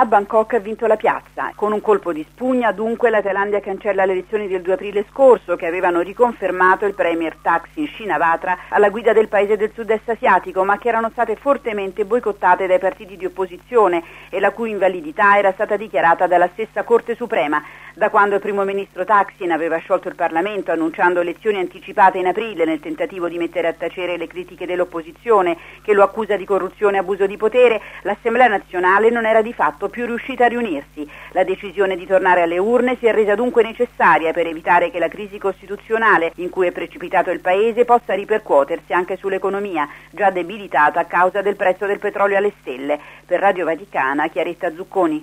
A Bangkok ha vinto la piazza. Con un colpo di spugna, dunque, la Thailandia cancella le elezioni del 2 aprile scorso che avevano riconfermato il premier Thaksin Shinawatra alla guida del paese del sud-est asiatico, ma che erano state fortemente boicottate dai partiti di opposizione e la cui invalidità era stata dichiarata dalla stessa Corte Suprema. Da quando il primo ministro Thaksin aveva sciolto il Parlamento annunciando elezioni anticipate in aprile nel tentativo di mettere a tacere le critiche dell'opposizione che lo accusa di corruzione e abuso di potere, l'Assemblea nazionale non era di fatto più riuscita a riunirsi. La decisione di tornare alle urne si è resa dunque necessaria per evitare che la crisi costituzionale in cui è precipitato il paese possa ripercuotersi anche sull'economia, già debilitata a causa del prezzo del petrolio alle stelle. Per Radio Vaticana, Chiaretta Zucconi.